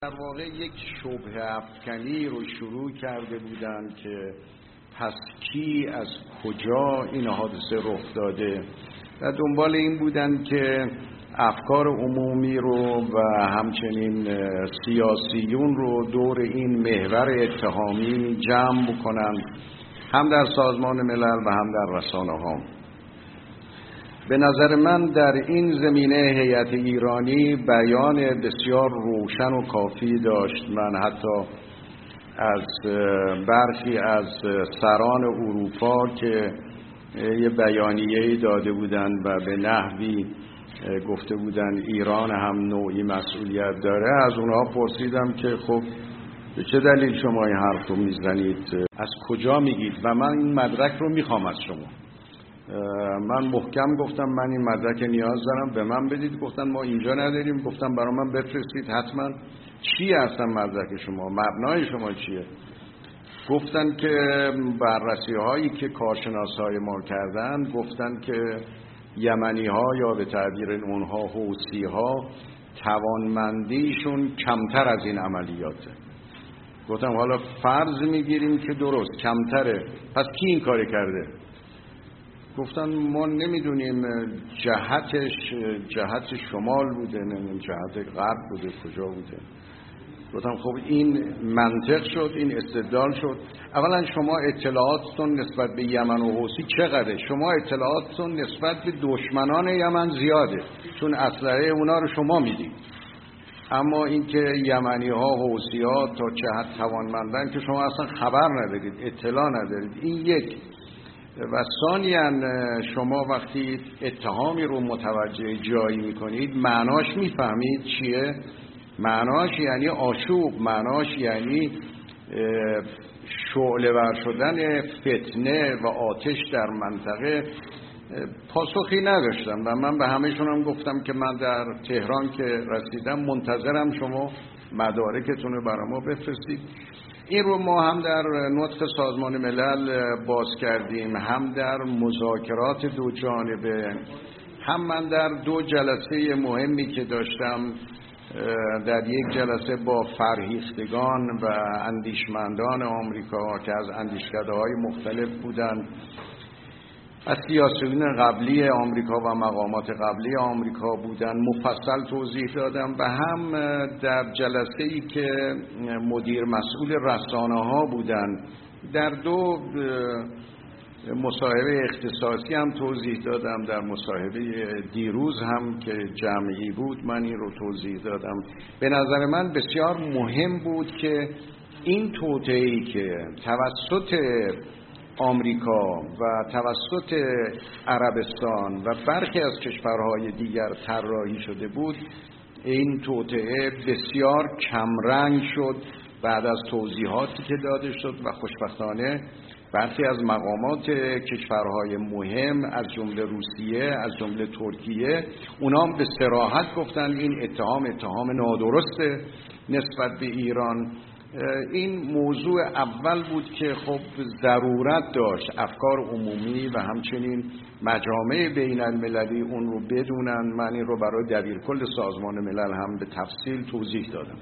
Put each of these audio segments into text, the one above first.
در واقع یک شبهه افکنی رو شروع کرده بودند که پس کی از کجا این حادثه رخ داده و دنبال این بودند که افکار عمومی رو و همچنین سیاسیون رو دور این محور اتهامی جمع بکنند، هم در سازمان ملل و هم در رسانه‌ها. به نظر من در این زمینه هیئت ایرانی بیان بسیار روشن و کافی داشت. من حتی از برخی از سران اروپا که یه بیانیه‌ای داده بودند و به نحوی گفته بودند ایران هم نوعی مسئولیت داره، از اونها پرسیدم که خب به چه دلیل شما این حرف رو میزنید؟ از کجا میگید؟ و من این مدرک رو میخوام از شما. من محکم گفتم من این مدرک نیاز دارم، به من بدید. گفتن ما اینجا نداریم. گفتم برای من بفرستید حتما. چی هستن مدرک شما؟ مبنای شما چیه؟ گفتن که بررسی هایی که کارشناس های ما کردن گفتن که یمنی ها یا به تعبیر اونها حوثی ها توانمندیشون کمتر از این عملیاته. گفتم حالا فرض میگیریم که درست کمتره، پس کی این کاری کرده؟ گفتن ما نمیدونیم، جهت شمال بوده، نمیدونیم جهت غرب بوده، کجا بوده. گفتم خب این منطق شد، این استدلال شد. اولا شما اطلاعاتتون نسبت به یمن و حوثی چقدره؟ شما اطلاعاتتون نسبت به دشمنان یمن زیاده، چون اسلحه اونا رو شما میدید. اما اینکه یمنی ها حوثی ها تا چه حد توانمندن که شما اصلا خبر ندارید، اطلاع ندارید. این یک. و ثانیاً شما وقتی اتهامی رو متوجه جایی میکنید معناش میفهمید چیه؟ معناش یعنی آشوب، معناش یعنی شعله ور شدن فتنه و آتش در منطقه. پاسخی نداشتم و من به همه‌شون هم گفتم که من در تهران که رسیدم منتظرم شما مدارکتون رو برای ما بفرستید. این رو ما هم در نطق سازمان ملل باز کردیم، هم در مذاکرات دو جانبه، هم من در دو جلسه مهمی که داشتم، در یک جلسه با فرهیختگان و اندیشمندان آمریکا که از اندیشکده‌های مختلف بودند، از سیاسیون قبلی آمریکا و مقامات قبلی آمریکا بودن، مفصل توضیح دادم. و هم در جلسه‌ای که مدیر مسئول رسانه‌ها بودن، در دو مصاحبه اختصاصی هم توضیح دادم. در مصاحبه دیروز هم که جمعی بود من این رو توضیح دادم. به نظر من بسیار مهم بود که این توطئه‌ای که توسط آمریکا و توسط عربستان و برخی از کشورهای دیگر طراحی شده بود، این توطئه بسیار کمرنگ شد بعد از توضیحاتی که داده شد و خوشبختانه برخی از مقامات کشورهای مهم از جمله روسیه، از جمله ترکیه، اونا هم به صراحت گفتن این اتهام نادرسته نسبت به ایران. این موضوع اول بود که خب ضرورت داشت افکار عمومی و همچنین مجامع بین المللی اون رو بدونن. من این رو برای دبیرکل سازمان ملل هم به تفصیل توضیح دادم.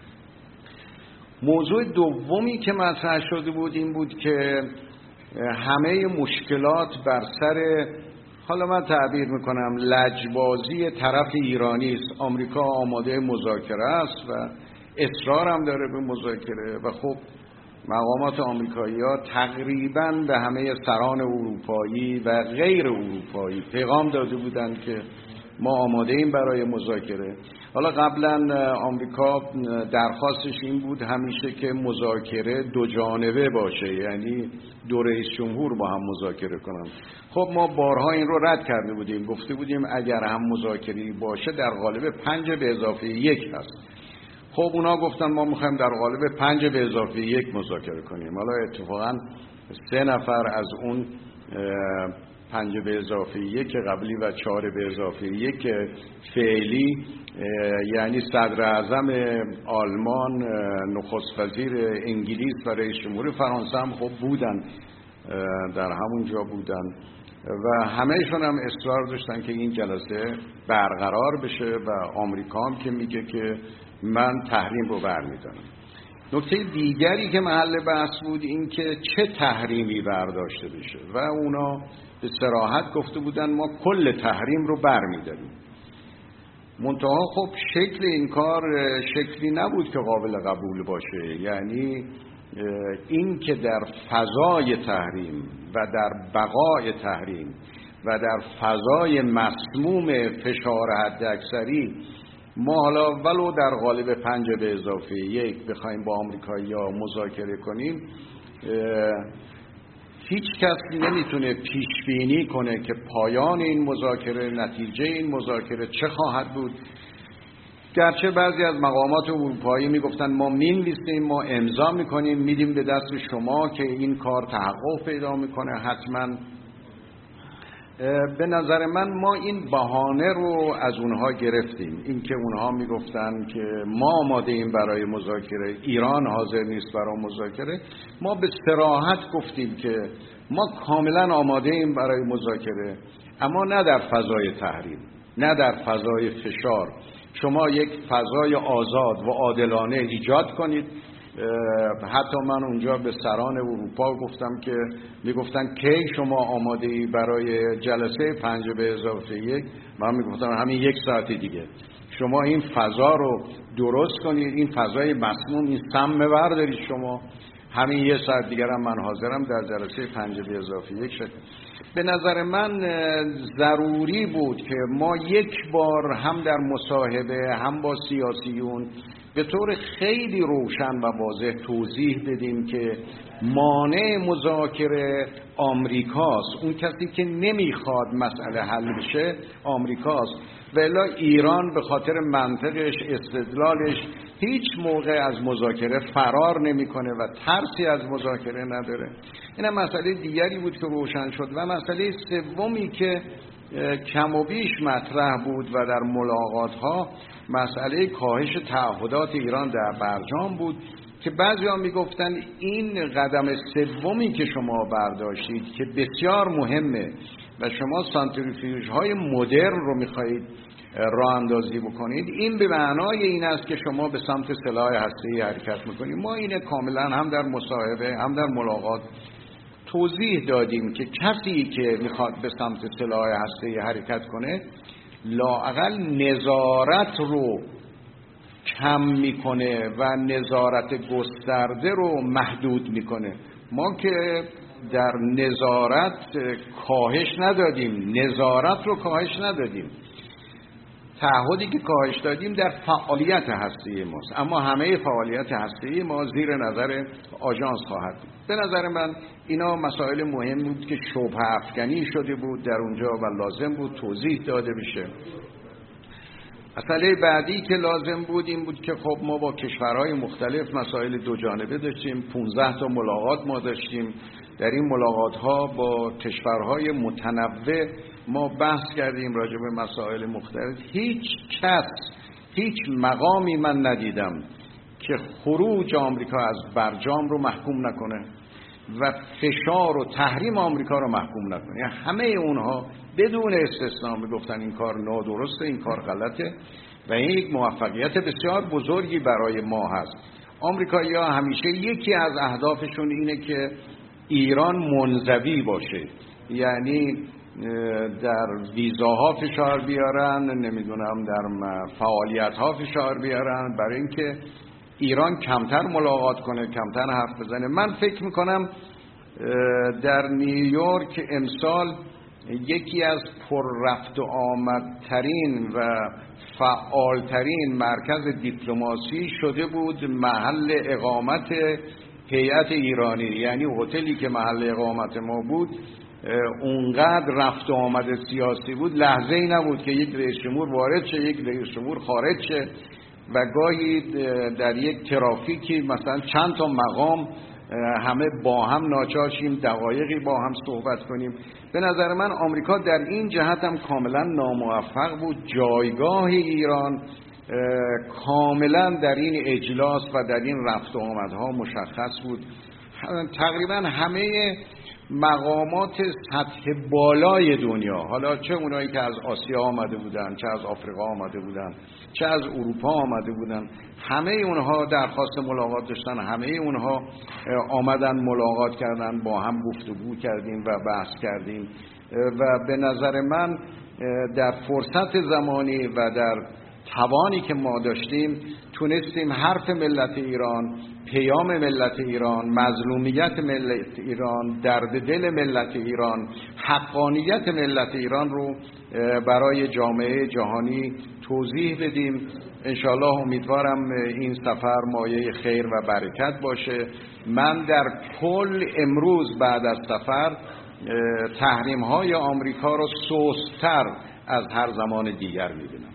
موضوع دومی که مطرح شده بود این بود که همه مشکلات بر سر، حالا من تعبیر میکنم، لجبازی طرف ایرانی است. آمریکا آماده مذاکره است و اصرار هم داره به مذاکره و خب مقامات آمریکایی‌ها تقریباً به همه سران اروپایی و غیر اروپایی پیغام داده بودند که ما آماده ایم برای مذاکره. حالا قبلا آمریکا درخواستش این بود همیشه که مذاکره دو جانبه باشه، یعنی دو رئیس جمهور با هم مذاکره کنن. خب ما بارها این رو رد کرده بودیم، گفته بودیم اگر هم مذاکره باشه در قالب 5+1 هست. خب اونا گفتن ما میخوایم در قالب 5+1 مذاکره کنیم. حالا اتفاقا 3 نفر از اون 5+1 قبلی و 4+1 فعلی، یعنی صدر اعظم آلمان، نخست وزیر انگلیس و رئیس جمهور فرانسه هم خب بودن، در همون جا بودن و همهشون هم اصرار داشتن که این جلسه برقرار بشه و آمریکا هم که میگه که من تحریم رو برمی‌دارم. نکته دیگری که محل بحث بود این که چه تحریمی برداشته بشه و اونا به صراحت گفته بودن ما کل تحریم رو برمی‌داریم. منتها خب شکل این کار شکلی نبود که قابل قبول باشه. یعنی این که در فضای تحریم و در بقای تحریم و در فضای مسموم فشار حداکثری ما حالا ولو در قالب 5+1 بخوایم با آمریکایی‌ها مذاکره کنیم، هیچ کس نمیتونه پیش بینی کنه که پایان این مذاکره، نتیجه این مذاکره چه خواهد بود. گرچه بعضی از مقامات اروپایی میگفتن ما مینویسیم، ما امضا میکنیم، میدیم به دست شما که این کار تحقق پیدا میکنه حتما. به نظر من ما این بهانه رو از اونها گرفتیم، این که اونها میگفتن که ما آماده ایم برای مذاکره، ایران حاضر نیست برای مذاکره. ما به صراحت گفتیم که ما کاملا آماده ایم برای مذاکره، اما نه در فضای تحریم، نه در فضای فشار. شما یک فضای آزاد و عادلانه ایجاد کنید. حتی من اونجا به سران اروپا گفتم که میگفتن کی شما آماده ای برای جلسه 5+1؟ من میگفتم همین 1 ساعت دیگه شما این فضا رو درست کنید، این فضای مسموم، این سم بردارید شما، همین 1 ساعت دیگر هم من حاضرم در جلسه 5+1 شد. به نظر من ضروری بود که ما یک بار هم در مصاحبه هم با سیاسیون به طور خیلی روشن و واضح توضیح بدیم که مانع مذاکره آمریکاست. اون کسی که نمیخواد مسئله حل بشه آمریکاست، ولی ایران به خاطر منطقش، استدلالش هیچ موقع از مذاکره فرار نمیکنه و ترسی از مذاکره نداره. این مسئله دیگری بود که روشن شد. و مسئله سومی که کم و بیش مطرح بود و در ملاقات ها مسئله کاهش تعهدات ایران در برجام بود که بعضی‌ها میگفتن این قدم سومی که شما برداشتید که بسیار مهمه و شما سانتریفیوژهای مدرن رو میخواهید راه اندازی بکنید، این به معنای این است که شما به سمت سلاح هسته‌ای حرکت میکنید. ما اینه کاملا هم در مصاحبه هم در ملاقات توضیح دادیم که کسی که میخواد به سمت سلاح هسته‌ای حرکت کنه لااقل نظارت رو کم میکنه و نظارت گسترده رو محدود میکنه. ما که در نظارت کاهش ندادیم، نظارت رو کاهش ندادیم. تعهدی که کاهش دادیم در فعالیت هسته‌ای ماست، اما همه فعالیت هسته‌ای ما زیر نظر آژانس خواهد بود. به نظر من اینا مسائل مهم بود که شبهه افکنی شده بود در اونجا و لازم بود توضیح داده بشه. مسئله بعدی که لازم بود این بود که خب ما با کشورهای مختلف مسائل دو جانبه داشتیم. 15 تا ملاقات ما داشتیم. در این ملاقات ها با کشورهای متنوع ما بحث کردیم راجع به مسائل مختلف. هیچ کس، هیچ مقامی من ندیدم که خروج آمریکا از برجام رو محکوم نکنه و فشار و تحریم آمریکا رو محکوم نکنه. یعنی همه اونها بدون استثنا میگفتن این کار نادرسته، این کار غلطه و این یک موفقیت بسیار بزرگی برای ما هست. آمریکایی‌ها همیشه یکی از اهدافشون اینه که ایران منزوی باشه، یعنی در ویزاها فشار بیارن، نمیدونم در فعالیت‌ها فشار بیارن برای اینکه ایران کمتر ملاقات کنه، کمتر حرف بزنه. من فکر میکنم در نیویورک امسال یکی از پر رفت و آمدترین و فعالترین مرکز دیپلماسی شده بود محل اقامت هیئت ایرانی. یعنی هتلی که محل اقامت ما بود اونقدر رفت و آمد سیاسی بود، لحظه ای نبود که یک رئیس جمهور وارد شه، یک رئیس جمهور خارج شه و گاهی در یک ترافیکی مثلا چند تا مقام همه با هم ناچاریم دقایقی با هم صحبت کنیم. به نظر من آمریکا در این جهت هم کاملا ناموفق بود. جایگاه ایران کاملا در این اجلاس و در این رفت و آمدها مشخص بود. تقریبا همه مقامات سطح بالای دنیا، حالا چه اونایی که از آسیا آمده بودن، چه از آفریقا آمده بودن، چه از اروپا آمده بودن، همه اونها درخواست ملاقات داشتن، همه اونها آمدن ملاقات کردن، با هم گفتگو کردیم و بحث کردیم و به نظر من در فرصت زمانی و در توانی که ما داشتیم تونستیم حرف ملت ایران، پیام ملت ایران، مظلومیت ملت ایران، درد دل ملت ایران، حقانیت ملت ایران رو برای جامعه جهانی توضیح بدیم. انشالله امیدوارم این سفر مایه خیر و برکت باشه. من در کل امروز بعد از سفر تحریم‌های آمریکا رو سست‌تر از هر زمان دیگر می‌بینم.